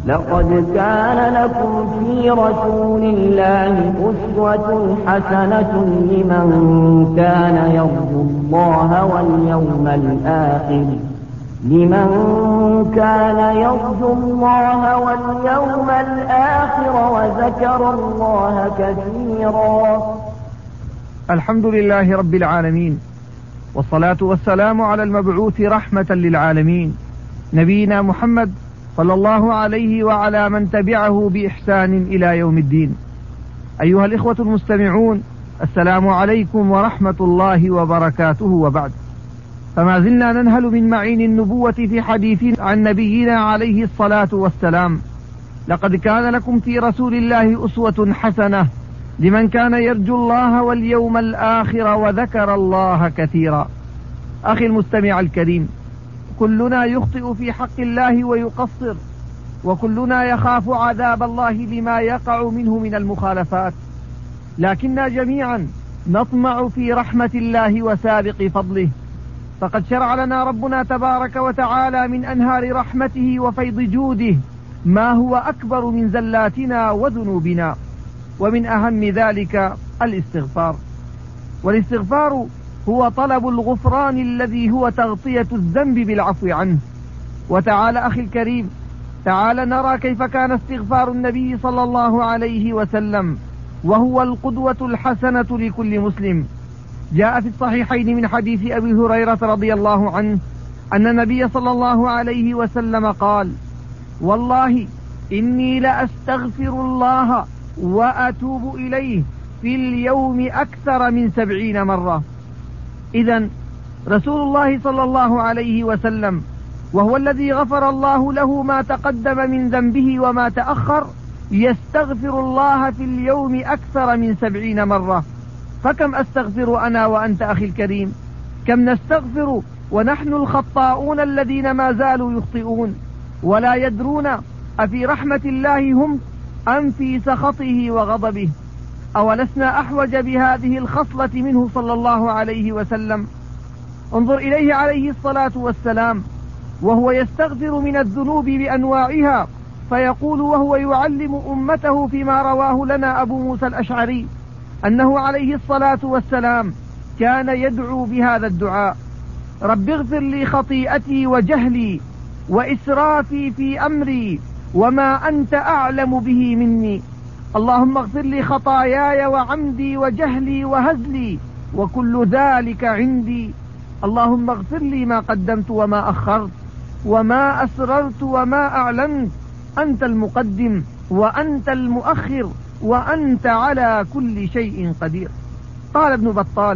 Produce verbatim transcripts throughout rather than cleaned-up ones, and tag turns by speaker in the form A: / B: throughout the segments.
A: لقد كان لكم في رسول الله أسوة حسنة لمن كان يرجو الله واليوم الآخر لمن كان يرجو الله واليوم الآخر وذكر الله كثيرا.
B: الحمد لله رب العالمين، والصلاة والسلام على المبعوث رحمة للعالمين نبينا محمد صلى الله عليه وعلى من تبعه بإحسان إلى يوم الدين. أيها الإخوة المستمعون، السلام عليكم ورحمة الله وبركاته، وبعد، فما زلنا ننهل من معين النبوة في حديث عن نبينا عليه الصلاة والسلام. لقد كان لكم في رسول الله أسوة حسنة لمن كان يرجو الله واليوم الآخر وذكر الله كثيرا. أخي المستمع الكريم، كلنا يخطئ في حق الله ويقصر، وكلنا يخاف عذاب الله لما يقع منه من المخالفات، لكننا جميعا نطمع في رحمة الله وسابق فضله. فقد شرع لنا ربنا تبارك وتعالى من أنهار رحمته وفيض جوده ما هو أكبر من زلاتنا وذنوبنا، ومن أهم ذلك الاستغفار. والاستغفار هو طلب الغفران الذي هو تغطية الذنب بالعفو عنه. وتعالى أخي الكريم، تعال نرى كيف كان استغفار النبي صلى الله عليه وسلم، وهو القدوة الحسنة لكل مسلم. جاء في الصحيحين من حديث أبي هريرة رضي الله عنه أن النبي صلى الله عليه وسلم قال: والله إني لأستغفر الله وأتوب إليه في اليوم أكثر من سبعين مرة. إذن رسول الله صلى الله عليه وسلم، وهو الذي غفر الله له ما تقدم من ذنبه وما تأخر، يستغفر الله في اليوم أكثر من سبعين مرة. فكم أستغفر أنا وأنت أخي الكريم؟ كم نستغفر ونحن الخطاؤون الذين ما زالوا يخطئون ولا يدرون أفي رحمة الله هم أم في سخطه وغضبه؟ أولسنا أحوج بهذه الخصلة منه صلى الله عليه وسلم؟ انظر إليه عليه الصلاة والسلام وهو يستغفر من الذنوب بأنواعها، فيقول وهو يعلم أمته فيما رواه لنا أبو موسى الأشعري أنه عليه الصلاة والسلام كان يدعو بهذا الدعاء: رب اغفر لي خطيئتي وجهلي وإسرافي في أمري وما أنت أعلم به مني، اللهم اغفر لي خطاياي وعمدي وجهلي وهزلي وكل ذلك عندي، اللهم اغفر لي ما قدمت وما أخرت وما أسررت وما أعلنت، أنت المقدم وأنت المؤخر وأنت على كل شيء قدير. قال ابن بطال: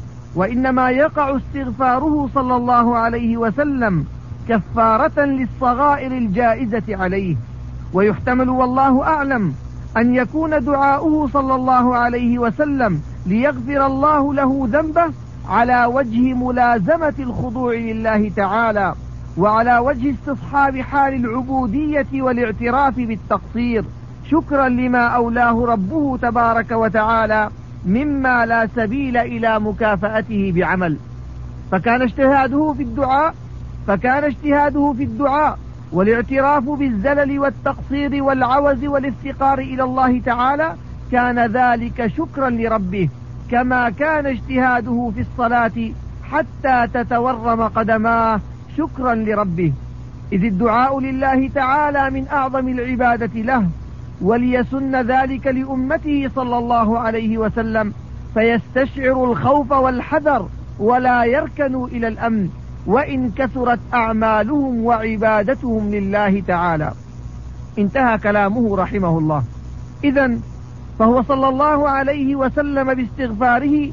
B: وإنما يقع استغفاره صلى الله عليه وسلم كفارة للصغائر الجائزة عليه، ويحتمل والله أعلم أن يكون دعاؤه صلى الله عليه وسلم ليغفر الله له ذنبه على وجه ملازمة الخضوع لله تعالى، وعلى وجه استصحاب حال العبودية والاعتراف بالتقصير، شكرا لما أولاه ربه تبارك وتعالى مما لا سبيل إلى مكافأته بعمل. فكان اجتهاده في الدعاء فكان اجتهاده في الدعاء والاعتراف بالزلل والتقصير والعوز والافتقار إلى الله تعالى كان ذلك شكرا لربه، كما كان اجتهاده في الصلاة حتى تتورم قدماه شكرا لربه، إذ الدعاء لله تعالى من أعظم العبادة له، وليسن ذلك لأمته صلى الله عليه وسلم فيستشعر الخوف والحذر ولا يركنوا إلى الأمن وإن كثرت أعمالهم وعبادتهم لله تعالى. انتهى كلامه رحمه الله. إذن فهو صلى الله عليه وسلم باستغفاره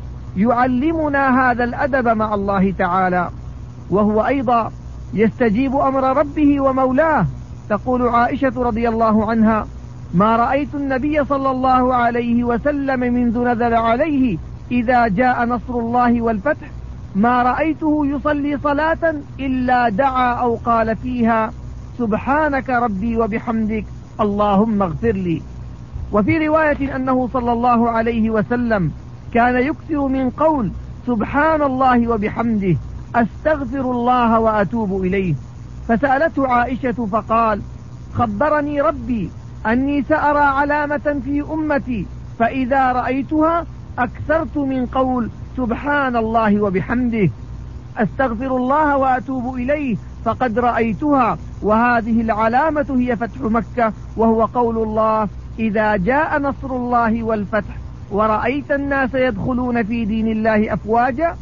B: يعلمنا هذا الأدب مع الله تعالى، وهو أيضا يستجيب أمر ربه ومولاه. تقول عائشة رضي الله عنها: ما رأيت النبي صلى الله عليه وسلم منذ نزل عليه إذا جاء نصر الله والفتح ما رأيته يصلي صلاة إلا دعا أو قال فيها سبحانك ربي وبحمدك اللهم اغفر لي. وفي رواية أنه صلى الله عليه وسلم كان يكثر من قول سبحان الله وبحمده أستغفر الله وأتوب إليه. فسألته عائشة فقال: خبرني ربي أني سأرى علامة في أمتي فإذا رأيتها أكثرت من قول سبحان الله وبحمده، أستغفر الله وأتوب إليه فقد رأيتها، وهذه العلامة هي فتح مكة، وهو قول الله إذا جاء نصر الله والفتح ورأيت الناس يدخلون في دين الله أفواجا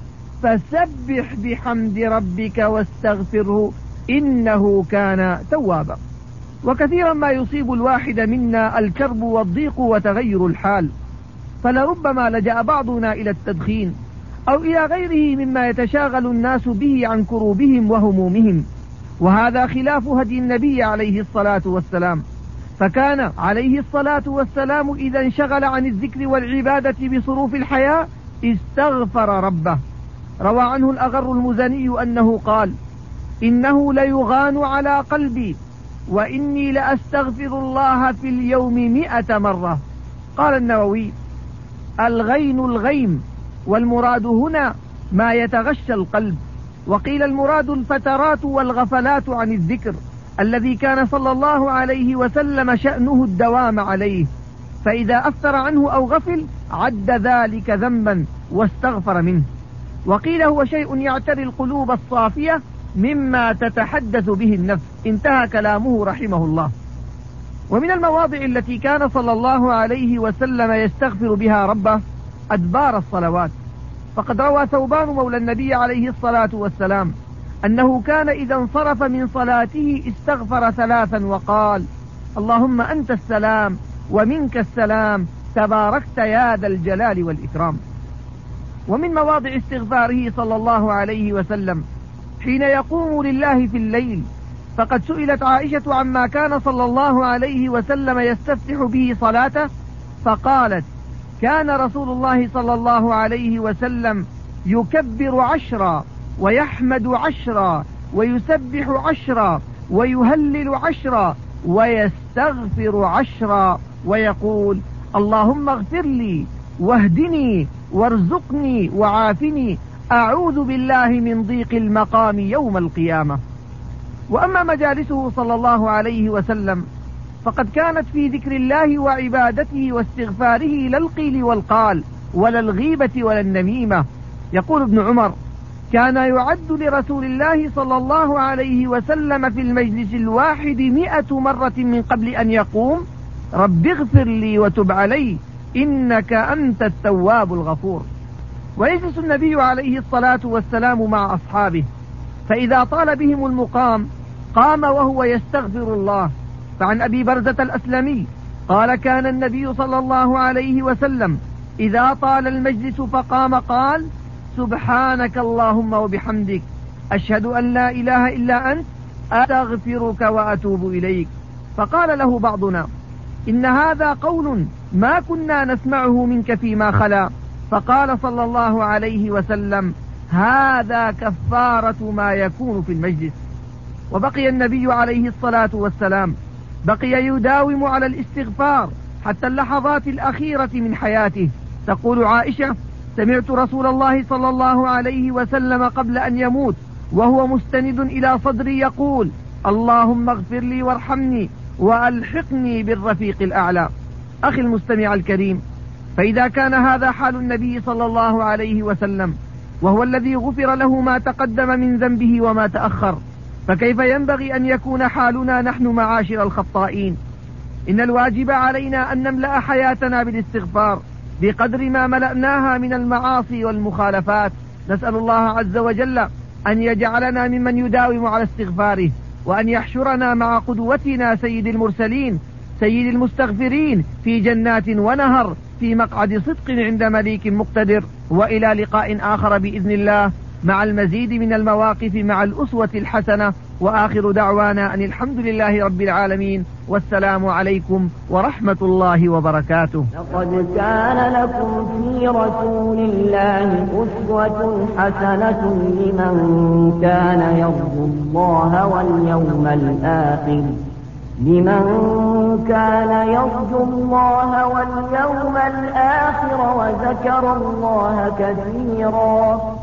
B: فسبح بحمد ربك واستغفره إنه كان توابا. وكثيرا ما يصيب الواحد منا الكرب والضيق وتغير الحال، فلربما لجأ بعضنا إلى التدخين أو إلى غيره مما يتشاغل الناس به عن كروبهم وهمومهم، وهذا خلاف هدي النبي عليه الصلاة والسلام، فكان عليه الصلاة والسلام إذا انشغل عن الذكر والعبادة بصروف الحياة استغفر ربه. روى عنه الأغر المزني أنه قال إنه ليغان على قلبي وإني لأستغفر الله في اليوم مئة مرة. قال النووي الغين الغيم، والمراد هنا ما يتغشى القلب، وقيل المراد الفترات والغفلات عن الذكر الذي كان صلى الله عليه وسلم شأنه الدوام عليه، فإذا أفتر عنه أو غفل عد ذلك ذنبا واستغفر منه. وقيل هو شيء يعتري القلوب الصافية مما تتحدث به النفس. انتهى كلامه رحمه الله. ومن المواضع التي كان صلى الله عليه وسلم يستغفر بها ربه أدبار الصلوات، فقد روى ثوبان مولى النبي عليه الصلاة والسلام أنه كان إذا انصرف من صلاته استغفر ثلاثا وقال اللهم أنت السلام ومنك السلام تباركت يا ذا الجلال والإكرام. ومن مواضع استغفاره صلى الله عليه وسلم حين يقوم لله في الليل، فقد سئلت عائشة عما كان صلى الله عليه وسلم يستفتح به صلاته فقالت كان رسول الله صلى الله عليه وسلم يكبر عشرا ويحمد عشرا ويسبح عشرا ويهلل عشرا ويستغفر عشرا ويقول اللهم اغفر لي واهدني وارزقني وعافني أعوذ بالله من ضيق المقام يوم القيامة. وأما مجالسه صلى الله عليه وسلم فقد كانت في ذكر الله وعبادته واستغفاره لا القيل والقال ولا الغيبة ولا النميمة. يقول ابن عمر كان يعد لرسول الله صلى الله عليه وسلم في المجلس الواحد مئة مرة من قبل أن يقوم رب اغفر لي وتب علي إنك أنت التواب الغفور. ويجلس النبي عليه الصلاة والسلام مع أصحابه، فإذا طال بهم المقام قام وهو يستغفر الله. فعن أبي برزة الأسلمي قال كان النبي صلى الله عليه وسلم إذا طال المجلس فقام قال سبحانك اللهم وبحمدك أشهد أن لا إله إلا أنت أستغفرك وأتوب إليك. فقال له بعضنا إن هذا قول ما كنا نسمعه منك فيما خلا، فقال صلى الله عليه وسلم هذا كفارة ما يكون في المجلس. وبقي النبي عليه الصلاة والسلام بقي يداوم على الاستغفار حتى اللحظات الأخيرة من حياته. تقول عائشة سمعت رسول الله صلى الله عليه وسلم قبل أن يموت وهو مستند إلى صدري يقول اللهم اغفر لي وارحمني وألحقني بالرفيق الأعلى. أخي المستمع الكريم، فإذا كان هذا حال النبي صلى الله عليه وسلم وهو الذي غفر له ما تقدم من ذنبه وما تأخر، فكيف ينبغي أن يكون حالنا نحن معاشر الخطائين؟ إن الواجب علينا أن نملأ حياتنا بالاستغفار بقدر ما ملأناها من المعاصي والمخالفات. نسأل الله عز وجل أن يجعلنا ممن يداوم على استغفاره، وأن يحشرنا مع قدوتنا سيد المرسلين سيد المستغفرين في جنات ونهر في مقعد صدق عند مليك مقتدر. وإلى لقاء آخر بإذن الله مع المزيد من المواقف مع الأسوة الحسنة، وآخر دعوانا أن الحمد لله رب العالمين، والسلام عليكم ورحمة الله وبركاته.
A: لقد كان لكم في رسول الله أسوة حسنة لمن كان يرجو الله واليوم الآخر لمن كان يرجو الله واليوم الآخر وذكر الله كثيرا.